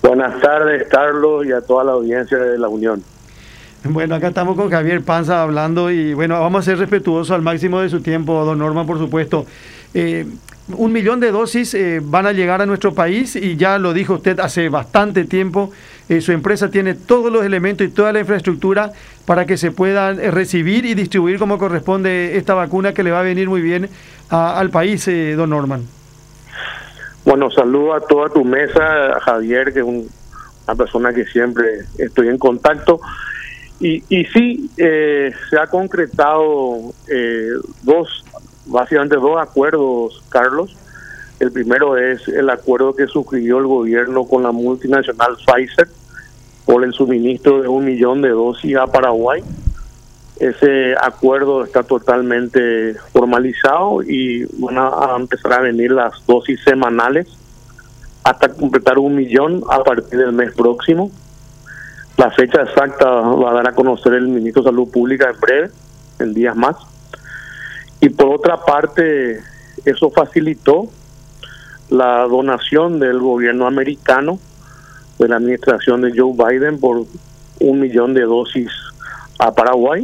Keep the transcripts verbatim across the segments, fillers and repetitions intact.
Buenas tardes, Carlos, y a toda la audiencia de La Unión. Bueno, acá estamos con Javier Panza hablando y bueno, vamos a ser respetuosos al máximo de su tiempo, don Norman, por supuesto. Eh, un millón de dosis eh, van a llegar a nuestro país y ya lo dijo usted hace bastante tiempo. Eh, su empresa tiene todos los elementos y toda la infraestructura para que se puedan eh, recibir y distribuir como corresponde esta vacuna que le va a venir muy bien a, al país, eh, don Norman. Bueno, saludo a toda tu mesa, Javier, que es un, una persona que siempre estoy en contacto. Y, y sí, eh, se ha concretado eh, dos, básicamente dos acuerdos, Carlos. El primero es el acuerdo que suscribió el gobierno con la multinacional Pfizer por el suministro de un millón de dosis a Paraguay. Ese acuerdo está totalmente formalizado y van a empezar a venir las dosis semanales hasta completar un millón a partir del mes próximo. La fecha exacta va a dar a conocer el ministro de Salud Pública en breve, en días más. Y por otra parte, eso facilitó la donación del gobierno americano, de la administración de Joe Biden, por un millón de dosis a Paraguay,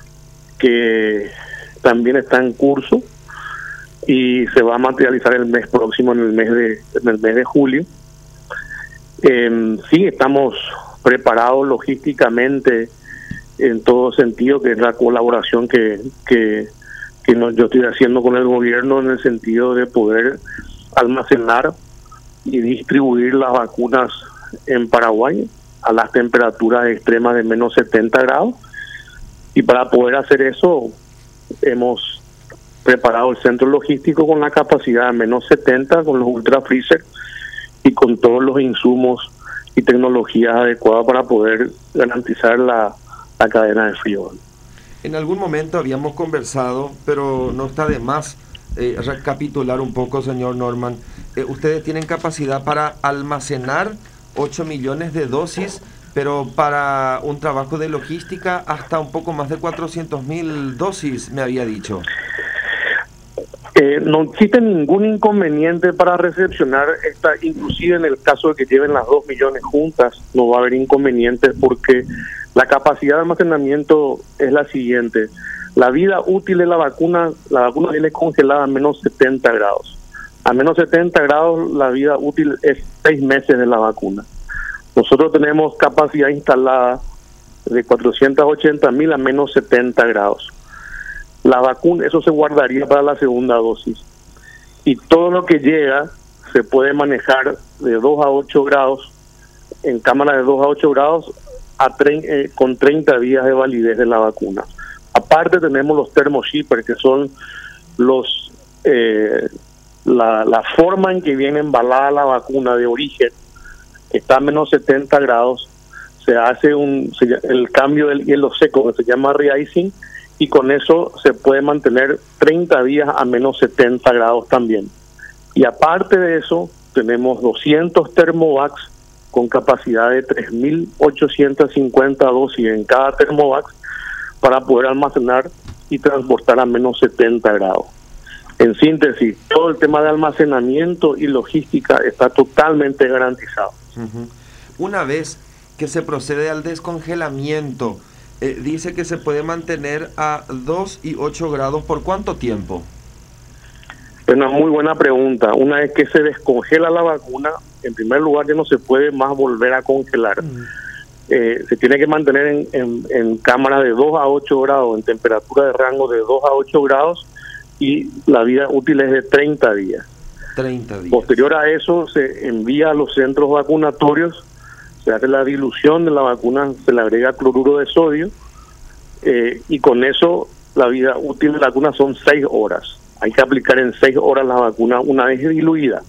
que también está en curso y se va a materializar el mes próximo, en el mes de, en el mes de julio. Eh, sí, estamos preparados logísticamente en todo sentido, que es la colaboración que, que, que no, yo estoy haciendo con el gobierno en el sentido de poder almacenar y distribuir las vacunas en Paraguay a las temperaturas extremas de menos setenta grados. Y para poder hacer eso hemos preparado el centro logístico con la capacidad de menos setenta, con los ultra freezer y con todos los insumos y tecnologías adecuadas para poder garantizar la, la cadena de frío. En algún momento habíamos conversado, pero no está de más eh, recapitular un poco, señor Norman. Eh, ustedes tienen capacidad para almacenar ocho millones de dosis, pero para un trabajo de logística hasta un poco más de cuatrocientos mil dosis, me había dicho. Eh, no existe ningún inconveniente para recepcionar esta, inclusive en el caso de que lleven las dos millones juntas, no va a haber inconvenientes porque la capacidad de almacenamiento es la siguiente. La vida útil de la vacuna, la vacuna viene congelada a menos setenta grados. A menos setenta grados la vida útil es seis meses de la vacuna. Nosotros tenemos capacidad instalada de cuatrocientos ochenta mil a menos setenta grados. La vacuna, eso se guardaría para la segunda dosis. Y todo lo que llega se puede manejar de dos a ocho grados, en cámara de dos a ocho grados, a tre eh, con treinta días de validez de la vacuna. Aparte tenemos los thermoshippers, que son los eh, la, la forma en que viene embalada la vacuna de origen, que está a menos setenta grados, se hace un se, el cambio del hielo seco, que se llama re-icing, y con eso se puede mantener treinta días a menos setenta grados también. Y aparte de eso, tenemos doscientos Thermovax con capacidad de tres mil ochocientos cincuenta dosis en cada Thermovax para poder almacenar y transportar a menos setenta grados. En síntesis, todo el tema de almacenamiento y logística está totalmente garantizado. Uh-huh. Una vez que se procede al descongelamiento, Eh, dice que se puede mantener a dos y ocho grados, ¿por cuánto tiempo? Es una muy buena pregunta. Una vez que se descongela la vacuna, en primer lugar ya no se puede más volver a congelar. Mm. Eh, se tiene que mantener en, en, en cámara de dos a ocho grados, en temperatura de rango de dos a ocho grados, y la vida útil es de treinta días. treinta días. Posterior a eso se envía a los centros vacunatorios, se hace la dilución de la vacuna, se le agrega cloruro de sodio, eh, y con eso la vida útil de la vacuna son seis horas. Hay que aplicar en seis horas la vacuna una vez diluida.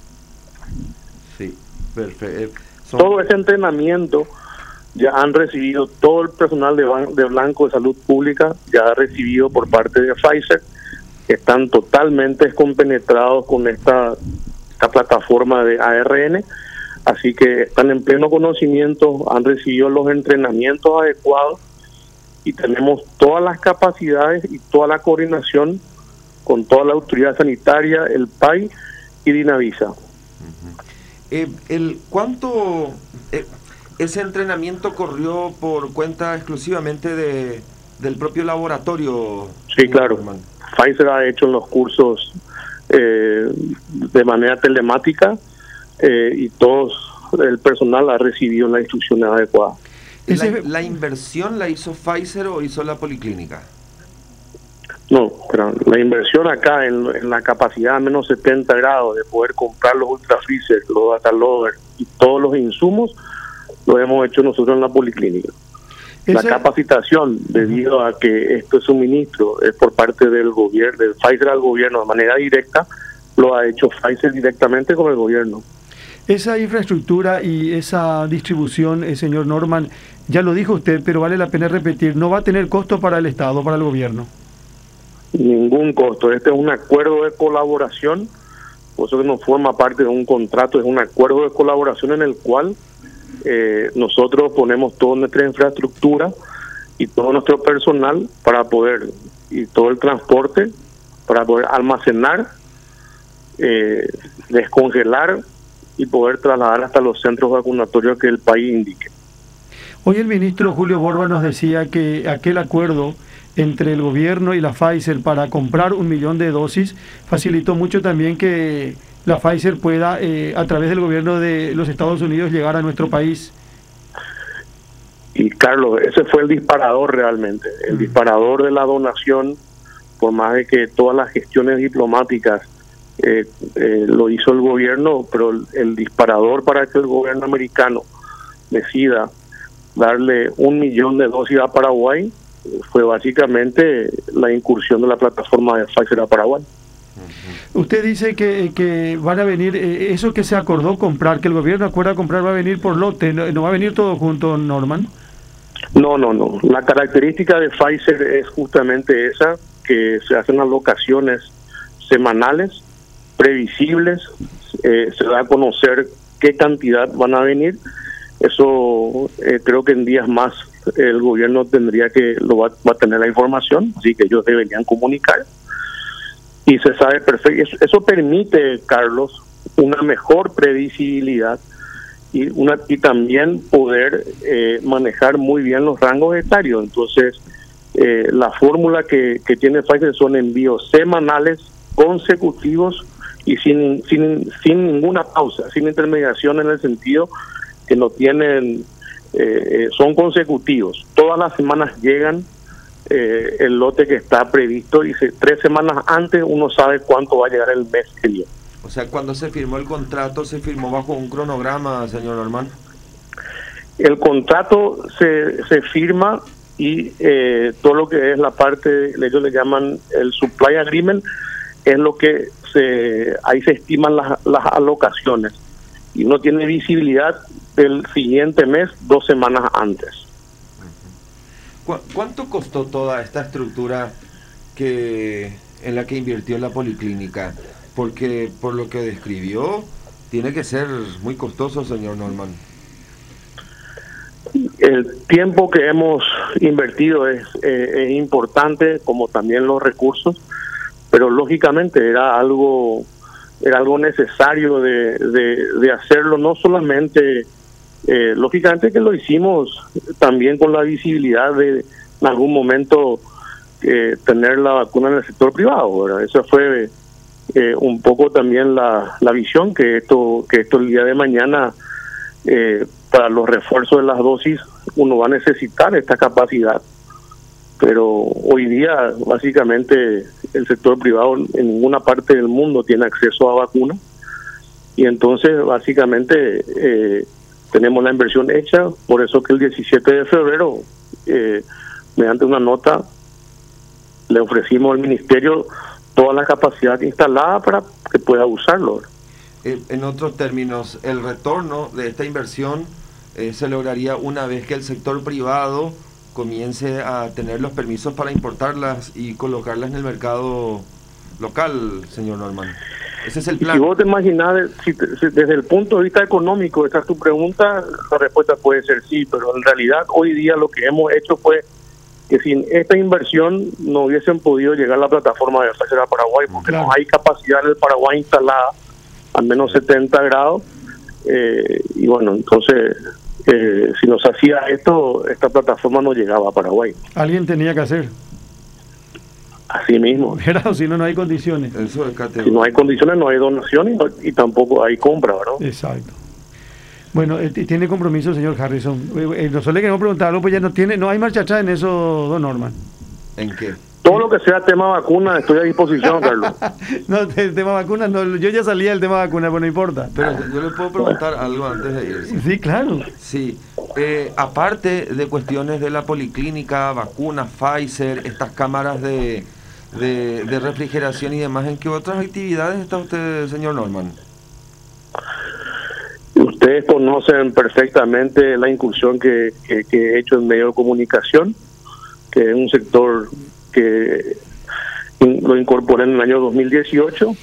Sí, perfecto. Son... Todo ese entrenamiento ya han recibido, todo el personal de, de Blanco de Salud Pública ya ha recibido por parte de Pfizer. Están totalmente compenetrados con esta, esta plataforma de A R N. Así que están en pleno conocimiento, han recibido los entrenamientos adecuados y tenemos todas las capacidades y toda la coordinación con toda la autoridad sanitaria, el P A I y Dinavisa. Uh-huh. Eh, el, ¿Cuánto eh, ese entrenamiento corrió por cuenta exclusivamente de del propio laboratorio? Sí, claro. Norman? Pfizer ha hecho los cursos eh, de manera telemática eh, y todos el personal ha recibido la instrucción adecuada. ¿La, ¿La inversión la hizo Pfizer o hizo la policlínica? No, pero la inversión acá en, en la capacidad a menos setenta grados de poder comprar los ultrafreezers, los data loaders y todos los insumos, lo hemos hecho nosotros en la policlínica. La Ese... capacitación, debido a que este suministro es por parte del gobierno, del Pfizer al gobierno de manera directa, lo ha hecho Pfizer directamente con el gobierno. Esa infraestructura y esa distribución, eh, señor Norman, ya lo dijo usted, pero vale la pena repetir, no va a tener costo para el Estado, para el gobierno. Ningún costo. Este es un acuerdo de colaboración, por eso que no forma parte de un contrato, es un acuerdo de colaboración en el cual eh, nosotros ponemos toda nuestra infraestructura y todo nuestro personal para poder, y todo el transporte, para poder almacenar, eh, descongelar y poder trasladar hasta los centros vacunatorios que el país indique. Hoy el ministro Julio Borba nos decía que aquel acuerdo entre el gobierno y la Pfizer para comprar un millón de dosis facilitó mucho también que la Pfizer pueda, eh, a través del gobierno de los Estados Unidos, llegar a nuestro país. Y Carlos, ese fue el disparador realmente, el mm. disparador de la donación, por más de que todas las gestiones diplomáticas eh, eh, lo hizo el gobierno, pero el, el disparador para que el gobierno americano decida darle un millón de dosis a Paraguay fue básicamente la incursión de la plataforma de Pfizer a Paraguay. Usted dice que, que van a venir, eh, eso que se acordó comprar, que el gobierno acuerda comprar, va a venir por lote, ¿no, no va a venir todo junto, Norman? No, no, no. La característica de Pfizer es justamente esa, que se hacen alocaciones semanales, previsibles, eh, se da a conocer qué cantidad van a venir. Eso eh, creo que en días más el gobierno tendría que lo va, va a tener la información, así que ellos deberían comunicar y se sabe perfecto. Eso, eso permite, Carlos, una mejor previsibilidad y una y también poder eh, manejar muy bien los rangos etarios. Entonces, eh, la fórmula que, que tiene Pfizer son envíos semanales consecutivos y sin sin sin ninguna pausa, sin intermediación, en el sentido que no tienen Eh, son consecutivos. Todas las semanas llegan eh, el lote que está previsto y se, tres semanas antes uno sabe cuánto va a llegar el mes que viene. O sea, cuando se firmó el contrato, ¿se firmó bajo un cronograma, señor Norman? El contrato se, se firma y eh, todo lo que es la parte, ellos le llaman el supply agreement, es lo que se ahí se estiman las, las alocaciones y no tiene visibilidad el siguiente mes, dos semanas antes. ¿Cu ¿Cuánto costó toda esta estructura que en la que invirtió la policlínica? Porque por lo que describió, tiene que ser muy costoso, señor Norman. El tiempo que hemos invertido es, eh, es importante, como también los recursos, pero lógicamente era algo era algo necesario de, de, de hacerlo, no solamente Eh, lógicamente que lo hicimos también con la visibilidad de en algún momento eh, tener la vacuna en el sector privado, ¿verdad? Esa fue eh, un poco también la, la visión, que esto que esto el día de mañana eh, para los refuerzos de las dosis uno va a necesitar esta capacidad, pero hoy día básicamente el sector privado en ninguna parte del mundo tiene acceso a vacunas y entonces básicamente eh, tenemos la inversión hecha, por eso que el diecisiete de febrero, eh, mediante una nota, le ofrecimos al ministerio toda la capacidad instalada para que pueda usarlo. Eh, en otros términos, el retorno de esta inversión eh, se lograría una vez que el sector privado comience a tener los permisos para importarlas y colocarlas en el mercado local, señor Norman. Ese es el plan. Si vos te imaginas, si, si desde el punto de vista económico, esa es tu pregunta, la respuesta puede ser sí, pero en realidad hoy día lo que hemos hecho fue que sin esta inversión no hubiesen podido llegar a la plataforma de Pfizer a Paraguay, porque claro, no hay capacidad en el Paraguay instalada, al menos setenta grados, Eh, y bueno, entonces, eh, si nos hacía esto, esta plataforma no llegaba a Paraguay. Alguien tenía que hacer. Así mismo. Pero si no, no hay condiciones. Eso es Si no hay condiciones, no hay donación y, no, y tampoco hay compra, ¿verdad? Exacto. Bueno, eh, tiene compromiso, señor Harrison. Eh, nosotros le queremos preguntar algo, pues ya no tiene, no hay marcha atrás en eso, don Norman. ¿En qué? Todo lo que sea tema vacuna, estoy a disposición, Carlos. No, el tema vacuna, no, yo ya salía del tema vacuna, pero no importa. Pero yo le puedo preguntar algo antes de irse. Sí, claro. Sí, eh, aparte de cuestiones de la policlínica, vacunas, Pfizer, estas cámaras de, de, de refrigeración y demás, ¿en qué otras actividades está usted, señor Norman? Ustedes conocen perfectamente la incursión que, que, que he hecho en medio de comunicación, que es un sector que lo incorporé en el año dos mil dieciocho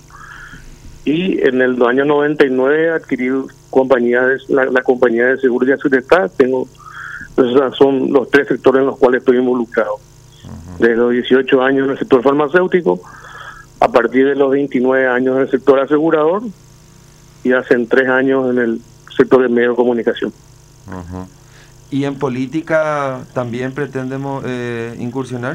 y en el año noventa y nueve adquirí compañía de, la, la compañía de seguridad y seguridad. Tengo, esos son los tres sectores en los cuales estoy involucrado. Uh-huh. Desde los dieciocho años en el sector farmacéutico, a partir de los veintinueve años en el sector asegurador y hace tres años en el sector de medio de comunicación. Uh-huh. ¿Y en política también pretendemos eh, incursionar?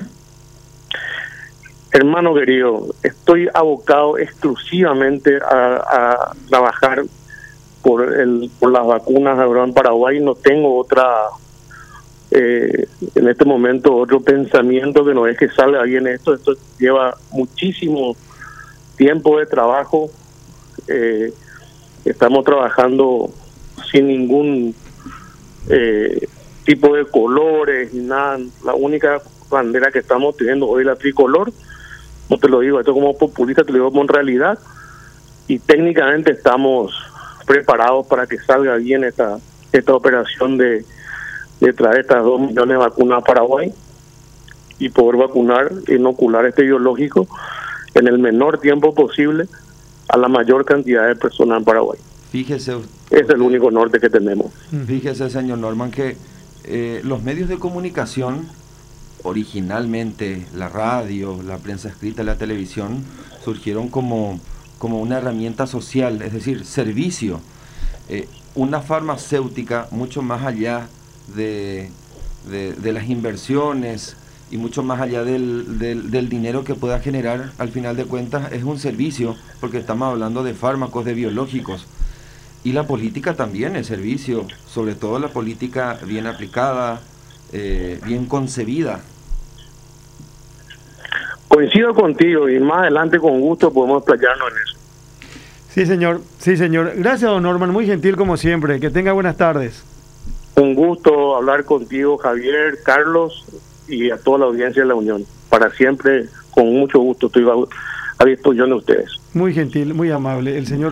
Hermano querido, estoy abocado exclusivamente a, a trabajar por el por las vacunas ahora en Paraguay. No tengo otra, eh, en este momento, otro pensamiento que no es que salga bien esto. Esto lleva muchísimo tiempo de trabajo. Eh, estamos trabajando sin ningún eh, tipo de colores ni nada. La única bandera que estamos teniendo hoy es la tricolor. No te lo digo esto como populista, te lo digo como en realidad, y técnicamente estamos preparados para que salga bien esta esta operación de, de traer estas dos millones de vacunas a Paraguay y poder vacunar, inocular este biológico en el menor tiempo posible a la mayor cantidad de personas en Paraguay. Fíjese, es el único norte que tenemos. Fíjese, señor Norman, que eh, los medios de comunicación, originalmente la radio, la prensa escrita, la televisión, surgieron como, como una herramienta social, es decir, servicio. Eh, una farmacéutica, mucho más allá de, de, de las inversiones y mucho más allá del, del, del dinero que pueda generar, al final de cuentas es un servicio, porque estamos hablando de fármacos, de biológicos. Y la política también es servicio, sobre todo la política bien aplicada, eh, bien concebida. Coincido contigo y más adelante con gusto podemos explayarnos en eso. Sí, señor. Sí, señor. Gracias, don Norman. Muy gentil como siempre. Que tenga buenas tardes. Un gusto hablar contigo, Javier, Carlos y a toda la audiencia de la Unión. Para siempre, con mucho gusto, estoy a disposición de ustedes. Muy gentil, muy amable. El señor